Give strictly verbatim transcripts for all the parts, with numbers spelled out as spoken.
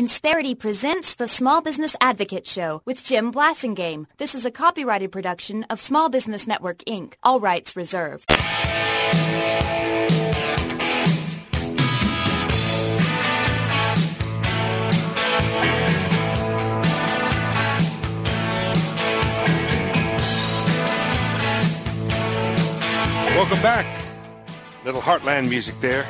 Insperity presents the Small Business Advocate Show with Jim Blasingame. This is a copyrighted production of Small Business Network, Incorporated. All rights reserved. Welcome back. Little Heartland music there.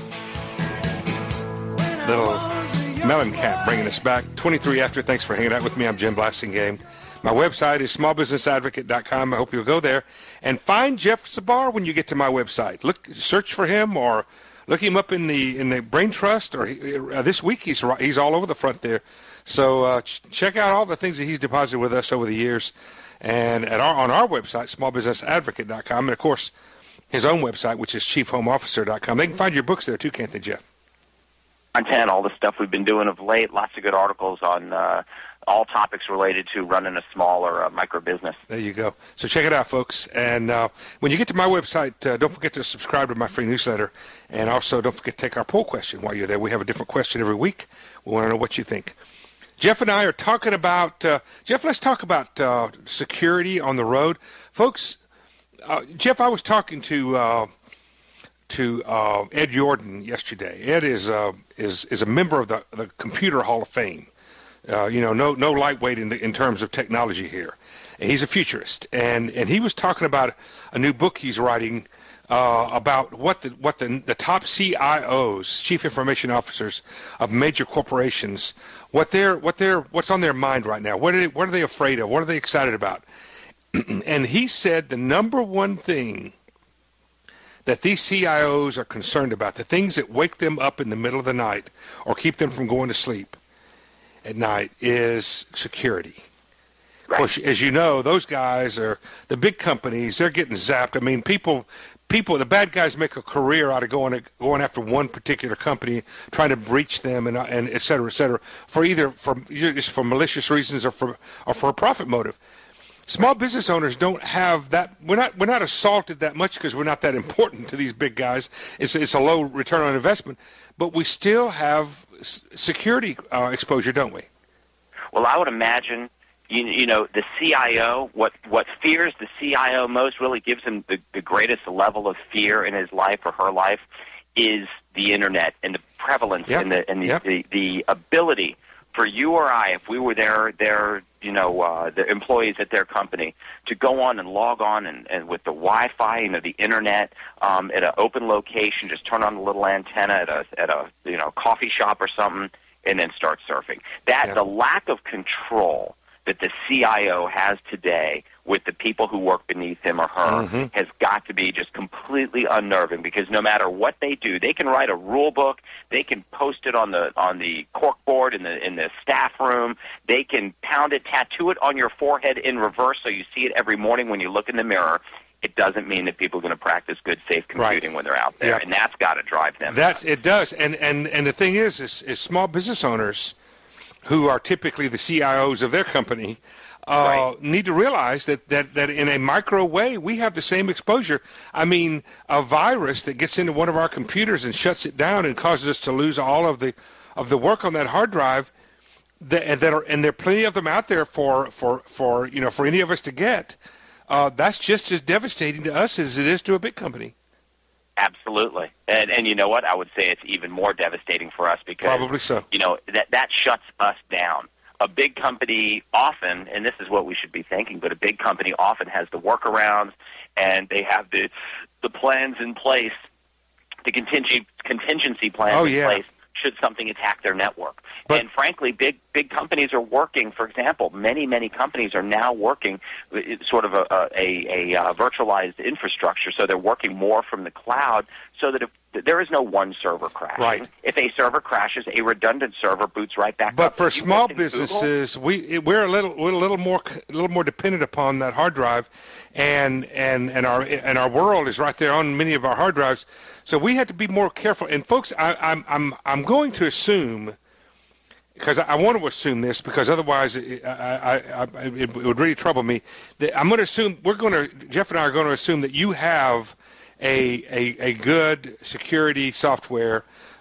Little Mellencamp bringing us back. twenty-three after. Thanks for hanging out with me. I'm Jim Blasingame. My website is small business advocate dot com. I hope you'll go there and find Jeff Zabar when you get to my website. Look, search for him or look him up in the in the Brain Trust. Or he, uh, this week he's he's all over the front there. So uh, ch- check out all the things that he's deposited with us over the years, and at our on our website, small business advocate dot com, and of course his own website, which is chief home officer dot com. They can find your books there too, can't they, Jeff? Content, all the stuff we've been doing of late, lots of good articles on uh, all topics related to running a small or a micro business. There you go. So check it out, folks. And uh, when you get to my website, uh, don't forget to subscribe to my free newsletter. And also don't forget to take our poll question while you're there. We have a different question every week. We want to know what you think. Jeff and I are talking about, uh, Jeff, let's talk about uh, security on the road. Folks, uh, Jeff, I was talking to uh, to uh, Ed Jordan yesterday. Ed is uh, is is a member of the the Computer Hall of Fame. Uh, you know, no no lightweight in the, in terms of technology here. And he's a futurist, and and he was talking about a new book he's writing uh, about what the what the the top C I Os, chief information officers of major corporations, what they're what they're what's on their mind right now. What are they, what are they afraid of? What are they excited about? And he said the number one thing that these C I Os are concerned about, the things that wake them up in the middle of the night or keep them from going to sleep at night, is security. Right. Of course, as you know, those guys are the big companies. They're getting zapped. I mean, people, people, the bad guys make a career out of going going after one particular company, trying to breach them, and and et cetera, et cetera, for either for just for malicious reasons or for or for a profit motive. Small business owners don't have that. We're not we're not assaulted that much because we're not that important to these big guys. It's it's a low return on investment, but we still have security uh, exposure, don't we? Well, I would imagine, you, you know, the C I O, what what fears the C I O most, really gives him the, the greatest level of fear in his life or her life, is the internet and the prevalence yep. and the and the, yep. the the ability for you or I, if we were their their you know uh, the employees at their company, to go on and log on and, and with the Wi-Fi, you know, the internet, um, at an open location, just turn on the little antenna at a at a you know coffee shop or something, and then start surfing. That yeah. the lack of control that the C I O has today with the people who work beneath him or her mm-hmm. has got to be just completely unnerving, because no matter what they do, they can write a rule book, they can post it on the on the cork board in the in the staff room, they can pound it, tattoo it on your forehead in reverse so you see it every morning when you look in the mirror. It doesn't mean that people are going to practice good, safe computing right. when they're out there, yeah. and that's got to drive them. That's it does, and and and the thing is, is, is small business owners, who are typically the C I Os of their company, uh, right. need to realize that, that, that in a micro way, we have the same exposure. I mean, a virus that gets into one of our computers and shuts it down and causes us to lose all of the of the work on that hard drive, that, that are, and there are plenty of them out there for, for, for, you know, for any of us to get. Uh, that's just as devastating to us as it is to a big company. Absolutely. And and you know what? I would say it's even more devastating for us because, probably so. you know, that, that shuts us down. A big company often, and this is what we should be thinking, but a big company often has the workarounds and they have the the plans in place, the contingency, contingency plans oh, in yeah. place should something attack their network. But, and frankly, big big companies are working. For example, many, many companies are now working with sort of a, a, a, a virtualized infrastructure, so they're working more from the cloud so that if there is no one server crash. Right. If a server crashes, a redundant server boots right back but up. But for you small businesses, Google, we we're a little we're a little more a little more dependent upon that hard drive, and and and our and our world is right there on many of our hard drives. So we have to be more careful. And folks, I, I'm I'm I'm going to assume, because I want to assume this, because otherwise it, I, I, I, it would really trouble me. That I'm going to assume we're going to Jeff and I are going to assume that you have a a, a good security software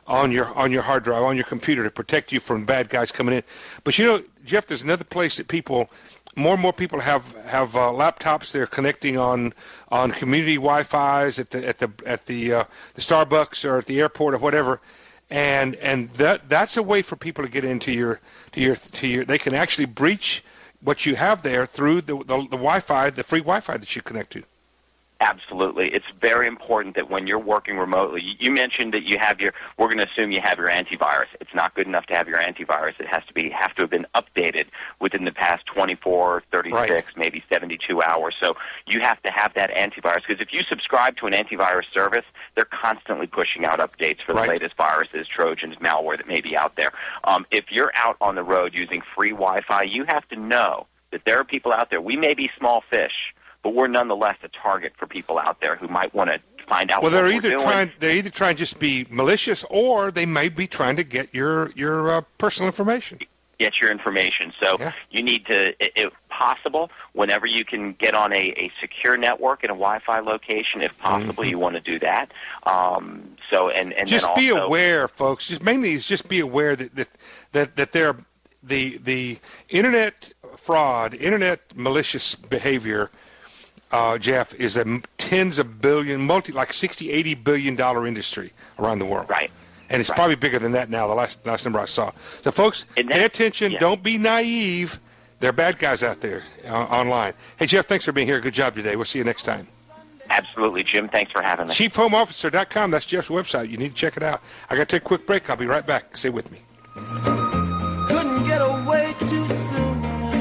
on your on your hard drive, on your computer to protect you from bad guys coming in. But you know, Jeff, there's another place that people, more and more people have have uh, laptops they're connecting on on community Wi-Fi's at the at the at the uh, the Starbucks or at the airport or whatever, and and that that's a way for people to get into your to your to your. They can actually breach what you have there through the the, the Wi-Fi, the free Wi-Fi that you connect to. Absolutely. It's very important that when you're working remotely, you mentioned that you have your, we're going to assume you have your antivirus. It's not good enough to have your antivirus. It has to be, have to have been updated within the past twenty-four, thirty-six, right. maybe seventy-two hours. So you have to have that antivirus, because if you subscribe to an antivirus service, they're constantly pushing out updates for the right. latest viruses, Trojans, malware that may be out there. Um, if you're out on the road using free Wi-Fi, you have to know that there are people out there. We may be small fish, but we're nonetheless a target for people out there who might want to find out well, what they're we're either doing. trying they're either trying to just be malicious, or they may be trying to get your your uh, personal information. Get your information. So yeah. you need to, if possible, whenever you can get on a, a secure network in a Wi-Fi location, if possible, mm-hmm. you want to do that. Um, so and and just then be also, aware, folks. Just mainly is just be aware that that that, that there the the internet fraud, internet malicious behavior. Uh, Jeff, is a tens of billion, multi like sixty, eighty billion dollar industry around the world. Right. And it's right. probably bigger than that now. The last last number I saw. So, folks, that, pay attention. Yeah. Don't be naive. There are bad guys out there uh, online. Hey, Jeff, thanks for being here. Good job today. We'll see you next time. Absolutely, Jim. Thanks for having me. chief home officer dot com. That's Jeff's website. You need to check it out. I got to take a quick break. I'll be right back. Stay with me. Couldn't get away too soon.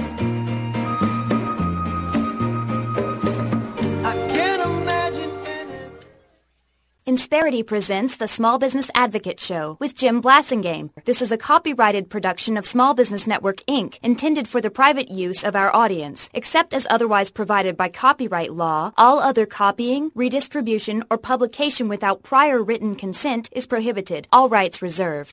Insperity presents the Small Business Advocate Show with Jim Blasingame. This is a copyrighted production of Small Business Network, Incorporated, intended for the private use of our audience. Except as otherwise provided by copyright law, all other copying, redistribution, or publication without prior written consent is prohibited. All rights reserved.